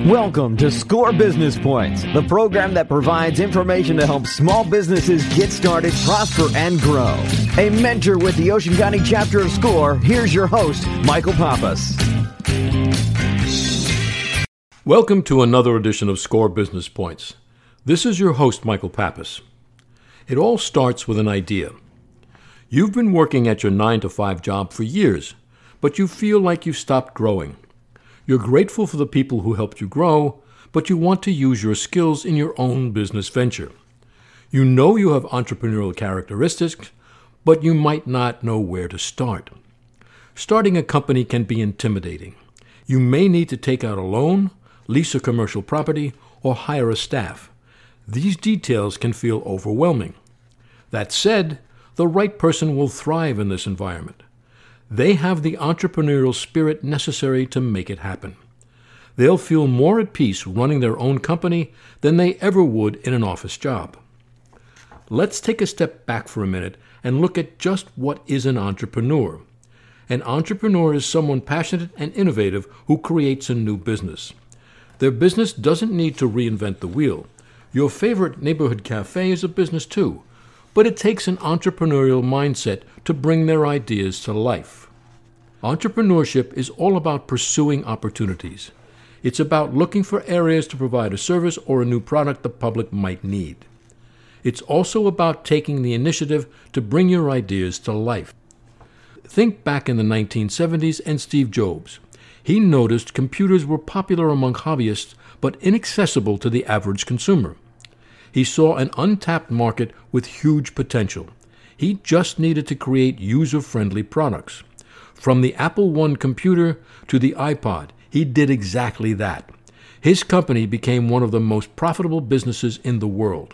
Welcome to Score Business Points, the program that provides information to help small businesses get started, prosper, and grow. A mentor with the Ocean County chapter of Score, here's your host, Michael Pappas. Welcome to another edition of Score Business Points. This is your host, Michael Pappas. It all starts with an idea. You've been working at your 9-to-5 job for years, but you feel like you've stopped growing. You're grateful for the people who helped you grow, but you want to use your skills in your own business venture. You know you have entrepreneurial characteristics, but you might not know where to start. Starting a company can be intimidating. You may need to take out a loan, lease a commercial property, or hire a staff. These details can feel overwhelming. That said, the right person will thrive in this environment. They have the entrepreneurial spirit necessary to make it happen. They'll feel more at peace running their own company than they ever would in an office job. Let's take a step back for a minute and look at just what is an entrepreneur. An entrepreneur is someone passionate and innovative who creates a new business. Their business doesn't need to reinvent the wheel. Your favorite neighborhood cafe is a business too, but it takes an entrepreneurial mindset to bring their ideas to life. Entrepreneurship is all about pursuing opportunities. It's about looking for areas to provide a service or a new product the public might need. It's also about taking the initiative to bring your ideas to life. Think back in the 1970s and Steve Jobs. He noticed computers were popular among hobbyists but inaccessible to the average consumer. He saw an untapped market with huge potential. He just needed to create user-friendly products. From the Apple I computer to the iPod, he did exactly that. His company became one of the most profitable businesses in the world.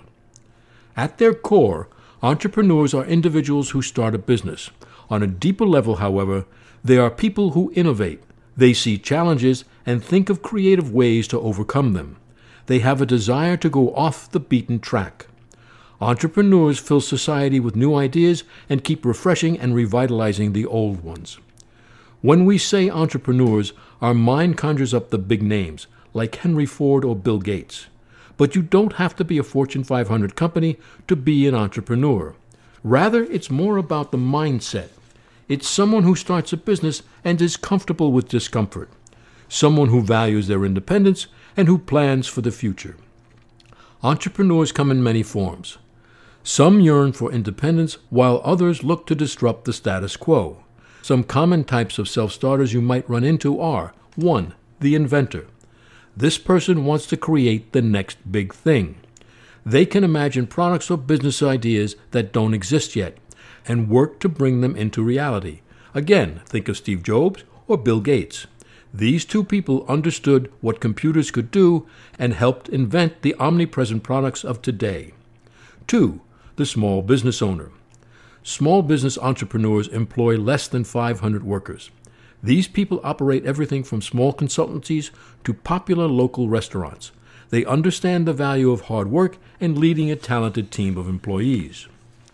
At their core, entrepreneurs are individuals who start a business. On a deeper level, however, they are people who innovate. They see challenges and think of creative ways to overcome them. They have a desire to go off the beaten track. Entrepreneurs fill society with new ideas and keep refreshing and revitalizing the old ones. When we say entrepreneurs, our mind conjures up the big names, like Henry Ford or Bill Gates. But you don't have to be a Fortune 500 company to be an entrepreneur. Rather, it's more about the mindset. It's someone who starts a business and is comfortable with discomfort. Someone who values their independence and who plans for the future. Entrepreneurs come in many forms. Some yearn for independence, while others look to disrupt the status quo. Some common types of self-starters you might run into are: 1. The inventor. This person wants to create the next big thing. They can imagine products or business ideas that don't exist yet, and work to bring them into reality. Again, think of Steve Jobs or Bill Gates. These two people understood what computers could do and helped invent the omnipresent products of today. 2. The small business owner. Small business entrepreneurs employ less than 500 workers. These people operate everything from small consultancies to popular local restaurants. They understand the value of hard work and leading a talented team of employees.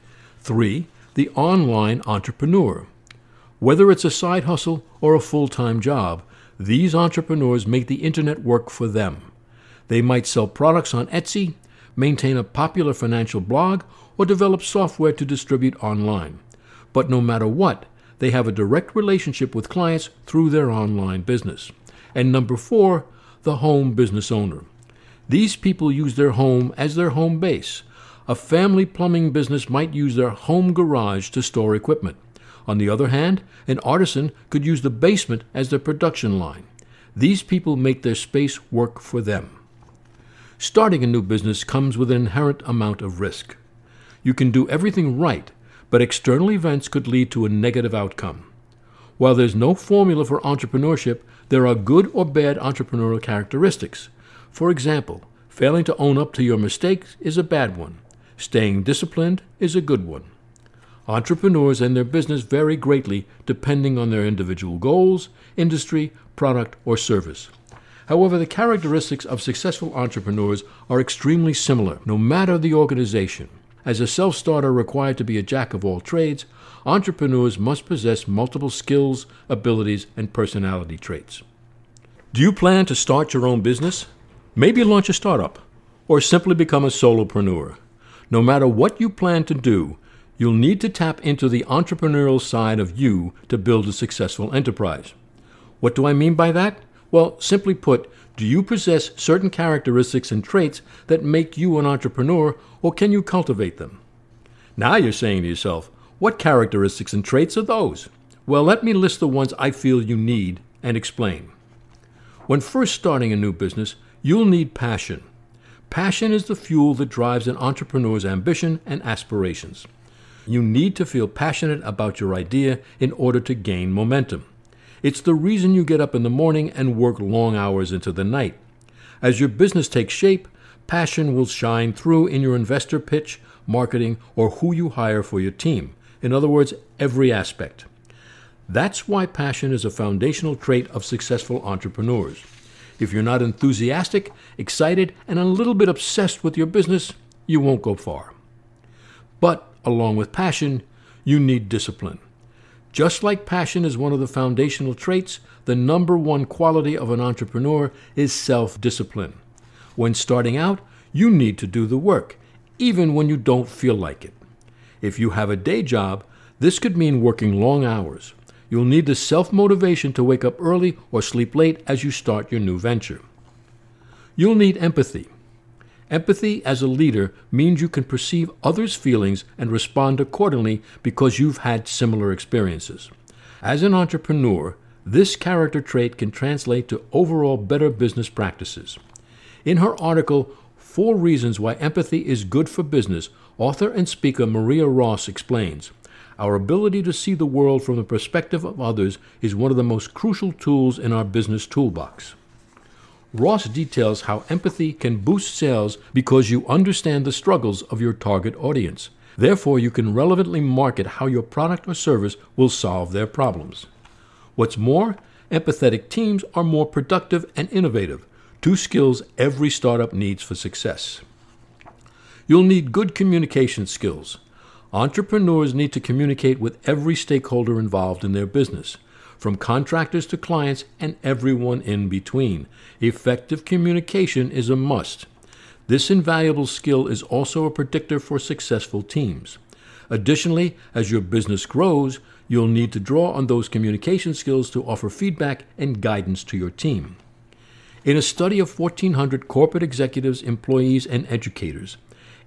3. The online entrepreneur. Whether it's a side hustle or a full-time job, these entrepreneurs make the internet work for them. They might sell products on Etsy, maintain a popular financial blog, or develop software to distribute online. But no matter what, they have a direct relationship with clients through their online business. And number 4, the home business owner. These people use their home as their home base. A family plumbing business might use their home garage to store equipment. On the other hand, an artisan could use the basement as their production line. These people make their space work for them. Starting a new business comes with an inherent amount of risk. You can do everything right, but external events could lead to a negative outcome. While there's no formula for entrepreneurship, there are good or bad entrepreneurial characteristics. For example, failing to own up to your mistakes is a bad one. Staying disciplined is a good one. Entrepreneurs and their business vary greatly depending on their individual goals, industry, product, or service. However, the characteristics of successful entrepreneurs are extremely similar, no matter the organization. As a self-starter required to be a jack of all trades, entrepreneurs must possess multiple skills, abilities, and personality traits. Do you plan to start your own business? Maybe launch a startup, or simply become a solopreneur. No matter what you plan to do, you'll need to tap into the entrepreneurial side of you to build a successful enterprise. What do I mean by that? Well, simply put, do you possess certain characteristics and traits that make you an entrepreneur, or can you cultivate them? Now you're saying to yourself, what characteristics and traits are those? Well, let me list the ones I feel you need and explain. When first starting a new business, you'll need passion. Passion is the fuel that drives an entrepreneur's ambition and aspirations. You need to feel passionate about your idea in order to gain momentum. It's the reason you get up in the morning and work long hours into the night. As your business takes shape, passion will shine through in your investor pitch, marketing, or who you hire for your team. In other words, every aspect. That's why passion is a foundational trait of successful entrepreneurs. If you're not enthusiastic, excited, and a little bit obsessed with your business, you won't go far. But along with passion, you need discipline. Just like passion is one of the foundational traits, the number one quality of an entrepreneur is self-discipline. When starting out, you need to do the work, even when you don't feel like it. If you have a day job, this could mean working long hours. You'll need the self-motivation to wake up early or sleep late as you start your new venture. You'll need empathy. Empathy as a leader means you can perceive others' feelings and respond accordingly because you've had similar experiences. As an entrepreneur, this character trait can translate to overall better business practices. In her article, 4 Reasons Why Empathy is Good for Business, author and speaker Maria Ross explains, our ability to see the world from the perspective of others is one of the most crucial tools in our business toolbox. Ross details how empathy can boost sales because you understand the struggles of your target audience. Therefore, you can relevantly market how your product or service will solve their problems. What's more, empathetic teams are more productive and innovative, 2 skills every startup needs for success. You'll need good communication skills. Entrepreneurs need to communicate with every stakeholder involved in their business, from contractors to clients and everyone in between. Effective communication is a must. This invaluable skill is also a predictor for successful teams. Additionally, as your business grows, you'll need to draw on those communication skills to offer feedback and guidance to your team. In a study of 1,400 corporate executives, employees, and educators,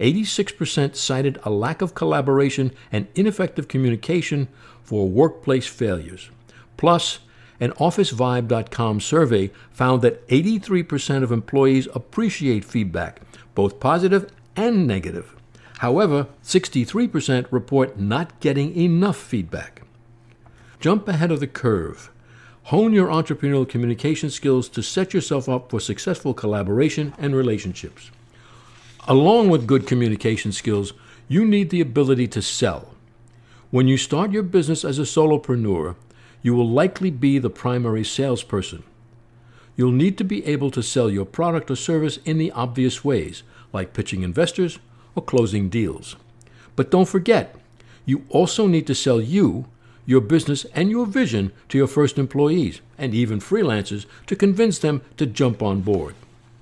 86% cited a lack of collaboration and ineffective communication for workplace failures. Plus, an OfficeVibe.com survey found that 83% of employees appreciate feedback, both positive and negative. However, 63% report not getting enough feedback. Jump ahead of the curve. Hone your entrepreneurial communication skills to set yourself up for successful collaboration and relationships. Along with good communication skills, you need the ability to sell. When you start your business as a solopreneur, you will likely be the primary salesperson. You'll need to be able to sell your product or service in the obvious ways, like pitching investors or closing deals. But don't forget, you also need to sell you, your business, and your vision to your first employees, and even freelancers, to convince them to jump on board.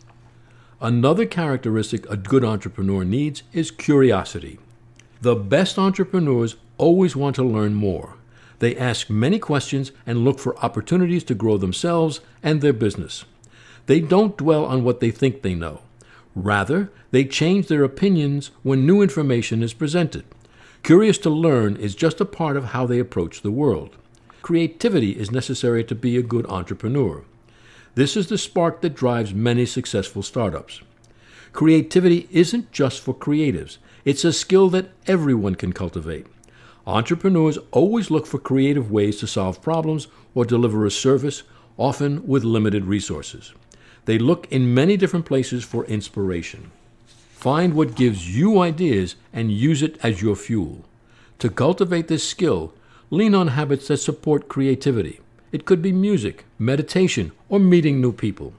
Another characteristic a good entrepreneur needs is curiosity. The best entrepreneurs always want to learn more. They ask many questions and look for opportunities to grow themselves and their business. They don't dwell on what they think they know. Rather, they change their opinions when new information is presented. Curious to learn is just a part of how they approach the world. Creativity is necessary to be a good entrepreneur. This is the spark that drives many successful startups. Creativity isn't just for creatives. It's a skill that everyone can cultivate. Entrepreneurs always look for creative ways to solve problems or deliver a service, often with limited resources. They look in many different places for inspiration. Find what gives you ideas and use it as your fuel. To cultivate this skill, lean on habits that support creativity. It could be music, meditation, or meeting new people.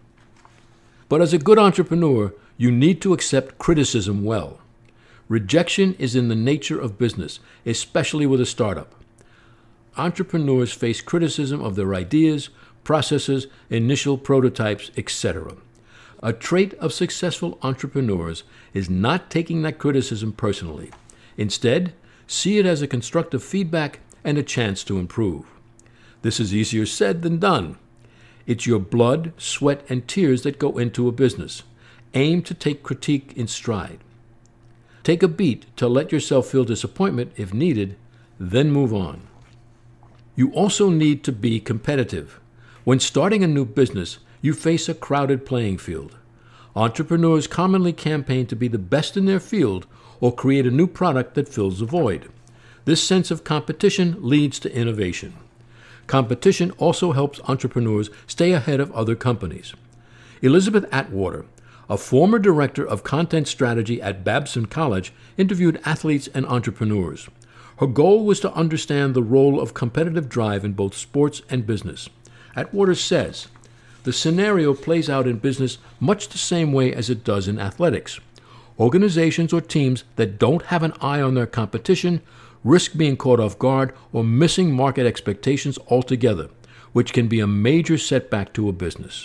But as a good entrepreneur, you need to accept criticism well. Rejection is in the nature of business, especially with a startup. Entrepreneurs face criticism of their ideas, processes, initial prototypes, etc. A trait of successful entrepreneurs is not taking that criticism personally. Instead, see it as a constructive feedback and a chance to improve. This is easier said than done. It's your blood, sweat, and tears that go into a business. Aim to take critique in stride. Take a beat to let yourself feel disappointment if needed, then move on. You also need to be competitive. When starting a new business, you face a crowded playing field. Entrepreneurs commonly campaign to be the best in their field or create a new product that fills a void. This sense of competition leads to innovation. Competition also helps entrepreneurs stay ahead of other companies. Elizabeth Atwater, a former director of content strategy at Babson College, interviewed athletes and entrepreneurs. Her goal was to understand the role of competitive drive in both sports and business. Atwater says, the scenario plays out in business much the same way as it does in athletics. Organizations or teams that don't have an eye on their competition risk being caught off guard or missing market expectations altogether, which can be a major setback to a business.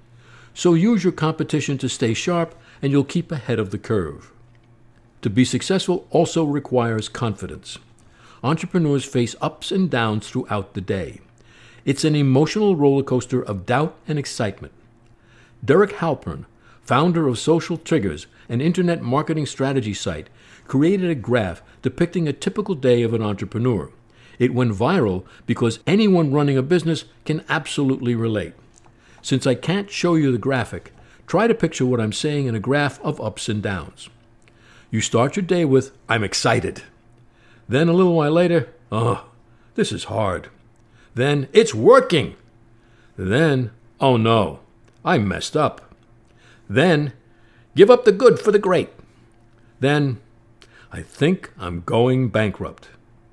So use your competition to stay sharp, and you'll keep ahead of the curve. To be successful also requires confidence. Entrepreneurs face ups and downs throughout the day. It's an emotional roller coaster of doubt and excitement. Derek Halpern, founder of Social Triggers, an internet marketing strategy site, created a graph depicting a typical day of an entrepreneur. It went viral because anyone running a business can absolutely relate. Since I can't show you the graphic, try to picture what I'm saying in a graph of ups and downs. You start your day with, I'm excited. Then a little while later, this is hard. Then, it's working. Then, oh no, I messed up. Then, give up the good for the great. Then, I think I'm going bankrupt.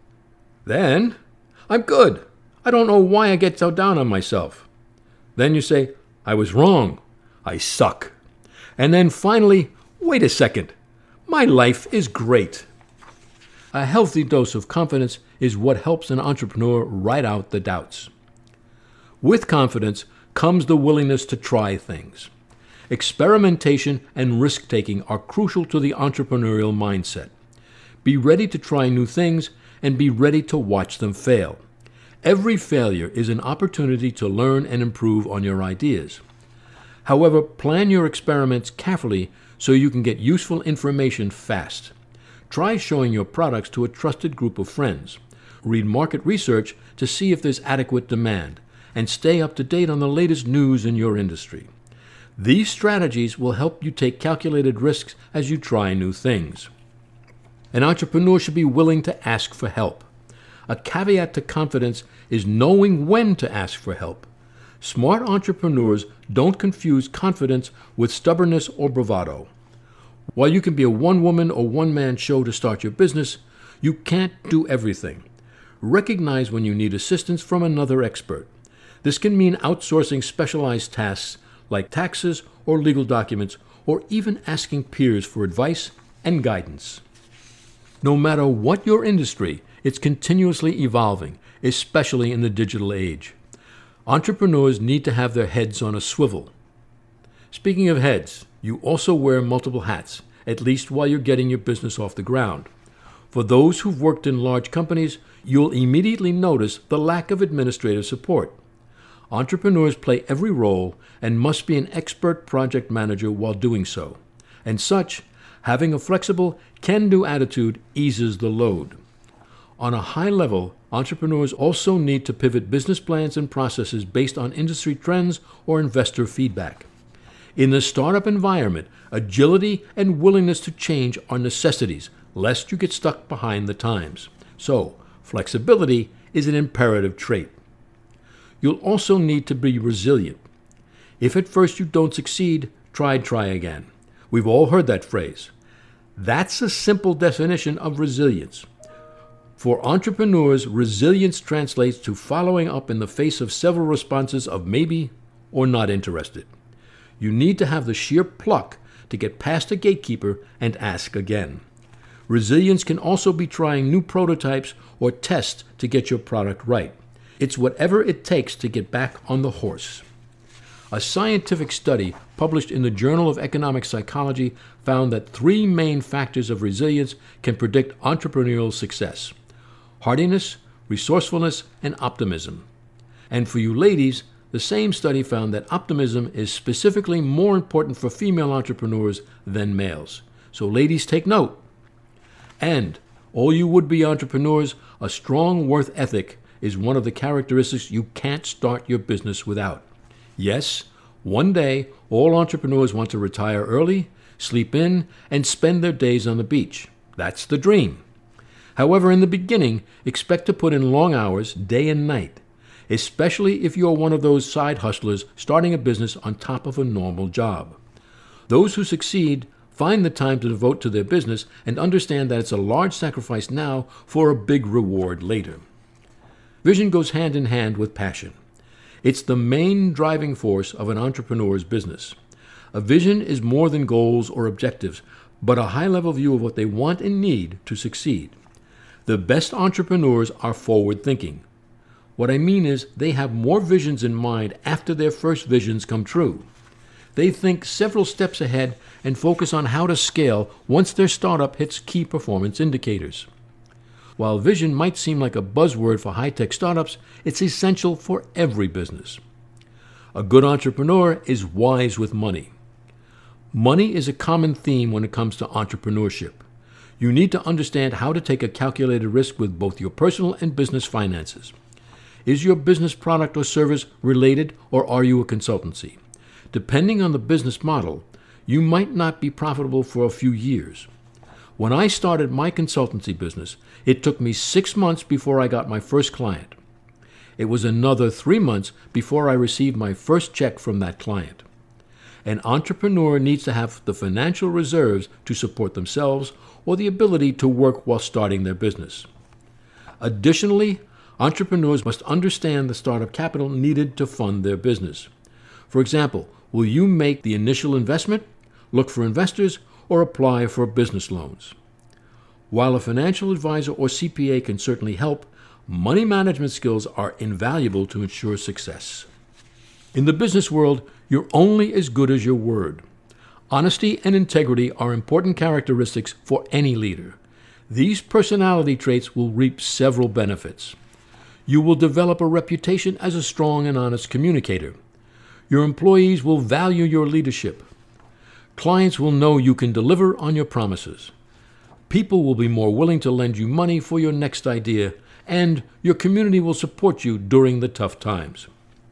Then, I'm good. I don't know why I get so down on myself. Then you say, I was wrong. I suck. And then finally, wait a second. My life is great. A healthy dose of confidence is what helps an entrepreneur ride out the doubts. With confidence comes the willingness to try things. Experimentation and risk-taking are crucial to the entrepreneurial mindset. Be ready to try new things and be ready to watch them fail. Every failure is an opportunity to learn and improve on your ideas. However, plan your experiments carefully so you can get useful information fast. Try showing your products to a trusted group of friends. Read market research to see if there's adequate demand, and stay up to date on the latest news in your industry. These strategies will help you take calculated risks as you try new things. An entrepreneur should be willing to ask for help. A caveat to confidence is knowing when to ask for help. Smart entrepreneurs don't confuse confidence with stubbornness or bravado. While you can be a one-woman or one-man show to start your business, you can't do everything. Recognize when you need assistance from another expert. This can mean outsourcing specialized tasks like taxes or legal documents, or even asking peers for advice and guidance. No matter what your industry, it's continuously evolving, especially in the digital age. Entrepreneurs need to have their heads on a swivel. Speaking of heads, you also wear multiple hats, at least while you're getting your business off the ground. For those who've worked in large companies, you'll immediately notice the lack of administrative support. Entrepreneurs play every role and must be an expert project manager while doing so. And such, having a flexible, can-do attitude eases the load. On a high level, entrepreneurs also need to pivot business plans and processes based on industry trends or investor feedback. In the startup environment, agility and willingness to change are necessities, lest you get stuck behind the times. So, flexibility is an imperative trait. You'll also need to be resilient. If at first you don't succeed, try again. We've all heard that phrase. That's a simple definition of resilience. For entrepreneurs, resilience translates to following up in the face of several responses of maybe or not interested. You need to have the sheer pluck to get past a gatekeeper and ask again. Resilience can also be trying new prototypes or tests to get your product right. It's whatever it takes to get back on the horse. A scientific study published in the Journal of Economic Psychology found that 3 main factors of resilience can predict entrepreneurial success: hardiness, resourcefulness, and optimism. And for you ladies, the same study found that optimism is specifically more important for female entrepreneurs than males. So ladies, take note. And all you would-be entrepreneurs, a strong work ethic is one of the characteristics you can't start your business without. Yes, one day, all entrepreneurs want to retire early, sleep in, and spend their days on the beach. That's the dream. However, in the beginning, expect to put in long hours, day and night, especially if you're one of those side hustlers starting a business on top of a normal job. Those who succeed find the time to devote to their business and understand that it's a large sacrifice now for a big reward later. Vision goes hand in hand with passion. It's the main driving force of an entrepreneur's business. A vision is more than goals or objectives, but a high-level view of what they want and need to succeed. The best entrepreneurs are forward-thinking. What I mean is they have more visions in mind after their first visions come true. They think several steps ahead and focus on how to scale once their startup hits key performance indicators. While vision might seem like a buzzword for high-tech startups, it's essential for every business. A good entrepreneur is wise with money. Money is a common theme when it comes to entrepreneurship. You need to understand how to take a calculated risk with both your personal and business finances. Is your business product or service related, or are you a consultancy? Depending on the business model, you might not be profitable for a few years. When I started my consultancy business, it took me 6 months before I got my first client. It was another 3 months before I received my first check from that client. An entrepreneur needs to have the financial reserves to support themselves or the ability to work while starting their business. Additionally, entrepreneurs must understand the startup capital needed to fund their business. For example, will you make the initial investment, look for investors, or apply for business loans? While a financial advisor or CPA can certainly help, money management skills are invaluable to ensure success. In the business world, you're only as good as your word. Honesty and integrity are important characteristics for any leader. These personality traits will reap several benefits. You will develop a reputation as a strong and honest communicator. Your employees will value your leadership. Clients will know you can deliver on your promises. People will be more willing to lend you money for your next idea, and your community will support you during the tough times.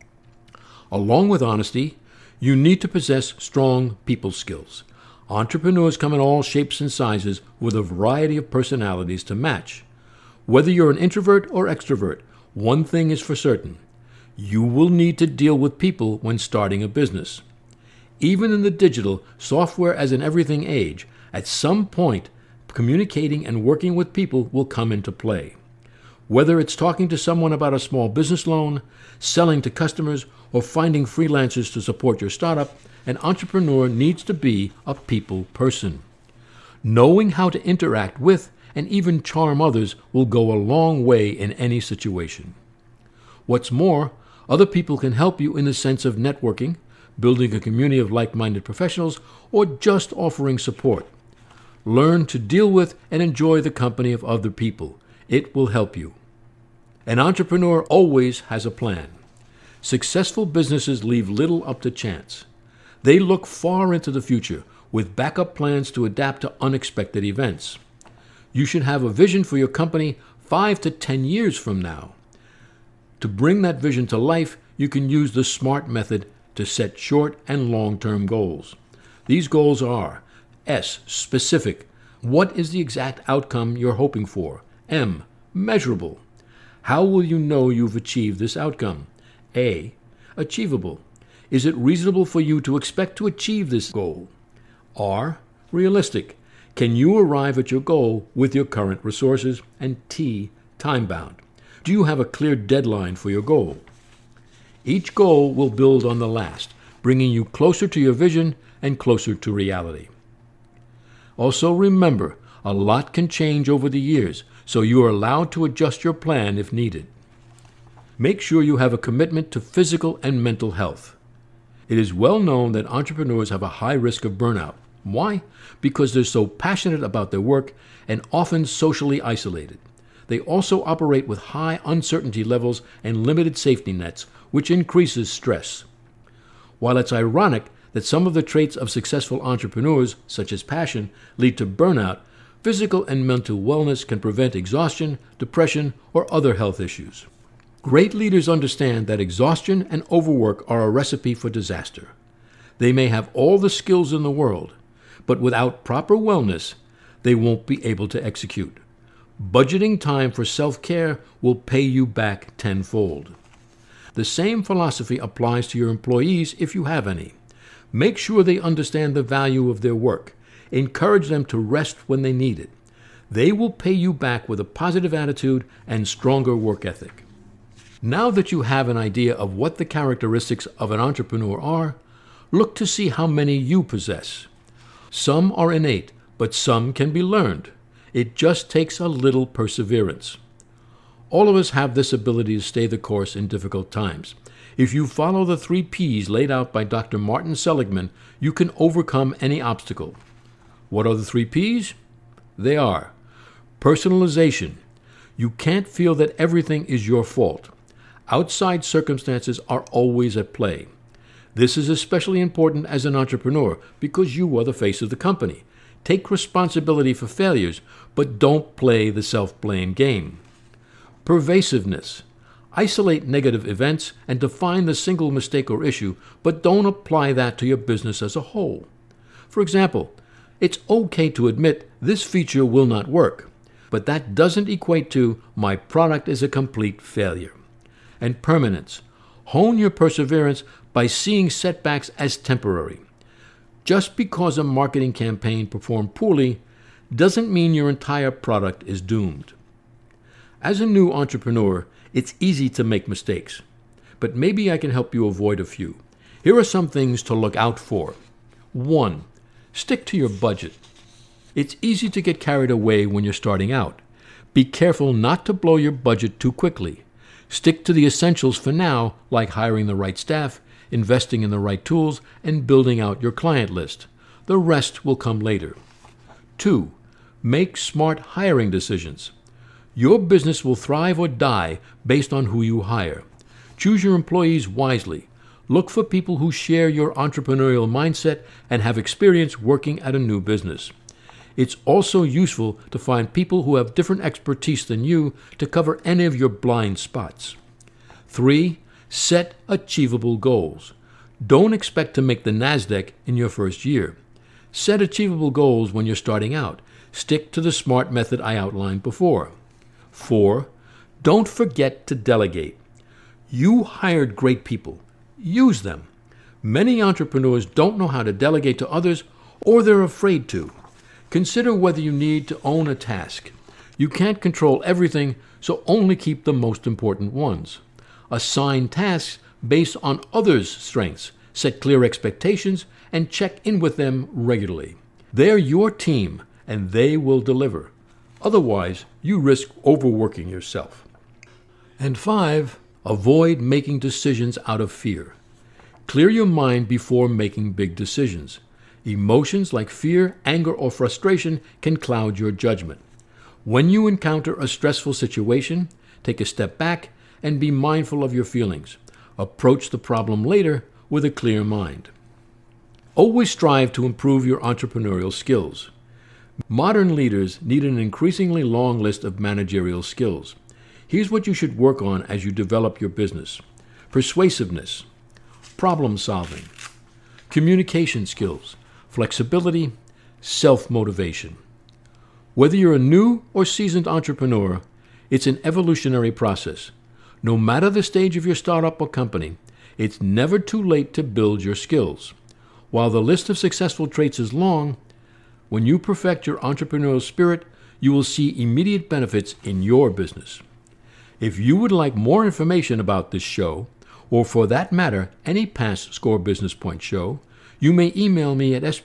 Along with honesty, you need to possess strong people skills. Entrepreneurs come in all shapes and sizes with a variety of personalities to match. Whether you're an introvert or extrovert, one thing is for certain: you will need to deal with people when starting a business. Even in the digital, software as in everything age, at some point, communicating and working with people will come into play. Whether it's talking to someone about a small business loan, selling to customers, or finding freelancers to support your startup, an entrepreneur needs to be a people person. Knowing how to interact with and even charm others will go a long way in any situation. What's more, other people can help you in the sense of networking, building a community of like-minded professionals, or just offering support. Learn to deal with and enjoy the company of other people. It will help you. An entrepreneur always has a plan. Successful businesses leave little up to chance. They look far into the future with backup plans to adapt to unexpected events. You should have a vision for your company 5 to 10 years from now. To bring that vision to life, you can use the SMART method to set short and long-term goals. These goals are: S, specific. What is the exact outcome you're hoping for? M, measurable. How will you know you've achieved this outcome? A, achievable. Is it reasonable for you to expect to achieve this goal? R, realistic. Can you arrive at your goal with your current resources? And T, time-bound. Do you have a clear deadline for your goal? Each goal will build on the last, bringing you closer to your vision and closer to reality. Also remember, a lot can change over the years, so you are allowed to adjust your plan if needed. Make sure you have a commitment to physical and mental health. It is well known that entrepreneurs have a high risk of burnout. Why? Because they're so passionate about their work and often socially isolated. They also operate with high uncertainty levels and limited safety nets, which increases stress. While it's ironic that some of the traits of successful entrepreneurs, such as passion, lead to burnout, physical and mental wellness can prevent exhaustion, depression, or other health issues. Great leaders understand that exhaustion and overwork are a recipe for disaster. They may have all the skills in the world, but without proper wellness, they won't be able to execute. Budgeting time for self-care will pay you back tenfold. The same philosophy applies to your employees if you have any. Make sure they understand the value of their work. Encourage them to rest when they need it. They will pay you back with a positive attitude and stronger work ethic. Now that you have an idea of what the characteristics of an entrepreneur are, look to see how many you possess. Some are innate, but some can be learned. It just takes a little perseverance. All of us have this ability to stay the course in difficult times. If you follow the 3 Ps laid out by Dr. Martin Seligman, you can overcome any obstacle. What are the 3 Ps? They are personalization. You can't feel that everything is your fault. Outside circumstances are always at play. This is especially important as an entrepreneur because you are the face of the company. Take responsibility for failures, but don't play the self-blame game. Pervasiveness. Isolate negative events and define the single mistake or issue, but don't apply that to your business as a whole. For example, it's okay to admit this feature will not work, but that doesn't equate to my product is a complete failure. And permanence. Hone your perseverance by seeing setbacks as temporary. Just because a marketing campaign performed poorly doesn't mean your entire product is doomed. As a new entrepreneur, it's easy to make mistakes, but maybe I can help you avoid a few. Here are some things to look out for. 1. Stick to your budget. It's easy to get carried away when you're starting out. Be careful not to blow your budget too quickly. Stick to the essentials for now, like hiring the right staff, investing in the right tools, and building out your client list. The rest will come later. 2. Make smart hiring decisions. Your business will thrive or die based on who you hire. Choose your employees wisely. Look for people who share your entrepreneurial mindset and have experience working at a new business. It's also useful to find people who have different expertise than you to cover any of your blind spots. 3. Set achievable goals. Don't expect to make the NASDAQ in your first year. Set achievable goals when you're starting out. Stick to the SMART method I outlined before. 4. Don't forget to delegate. You hired great people. Use them. Many entrepreneurs don't know how to delegate to others, or they're afraid to. Consider whether you need to own a task. You can't control everything, so only keep the most important ones. Assign tasks based on others' strengths. Set clear expectations and check in with them regularly. They're your team, and they will deliver. Otherwise, you risk overworking yourself. And 5, avoid making decisions out of fear. Clear your mind before making big decisions. Emotions like fear, anger, or frustration can cloud your judgment. When you encounter a stressful situation, take a step back and be mindful of your feelings. Approach the problem later with a clear mind. Always strive to improve your entrepreneurial skills. Modern leaders need an increasingly long list of managerial skills. Here's what you should work on as you develop your business: persuasiveness, problem solving, communication skills, flexibility, self-motivation. Whether you're a new or seasoned entrepreneur, it's an evolutionary process. No matter the stage of your startup or company, it's never too late to build your skills. While the list of successful traits is long, when you perfect your entrepreneurial spirit, you will see immediate benefits in your business. If you would like more information about this show, or for that matter, any past Score Business Point show, you may email me at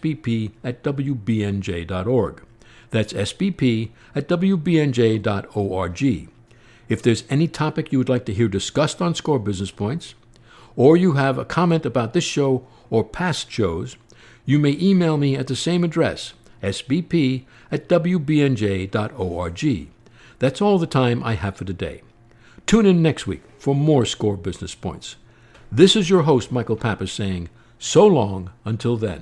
sbp@wbnj.org. That's sbp@wbnj.org. If there's any topic you would like to hear discussed on Score Business Points, or you have a comment about this show or past shows, you may email me at the same address, sbp@wbnj.org. That's all the time I have for today. Tune in next week for more Score Business Points. This is your host, Michael Pappas, saying so long until then.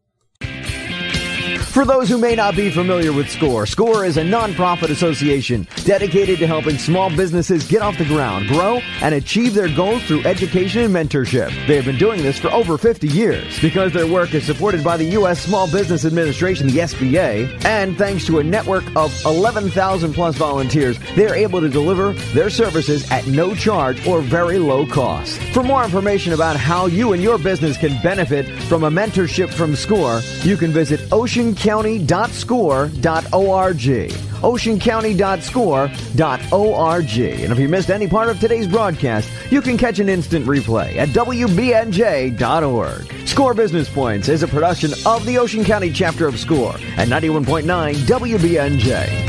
For those who may not be familiar with SCORE, SCORE is a nonprofit association dedicated to helping small businesses get off the ground, grow, and achieve their goals through education and mentorship. They have been doing this for over 50 years. Because their work is supported by the U.S. Small Business Administration, the SBA, and thanks to a network of 11,000 plus volunteers, they are able to deliver their services at no charge or very low cost. For more information about how you and your business can benefit from a mentorship from SCORE, you can visit oceancounty.score.org. oceancounty.score.org. And if you missed any part of today's broadcast, you can catch an instant replay at WBNJ.org. Score Business Points is a production of the Ocean County chapter of SCORE at 91.9 WBNJ.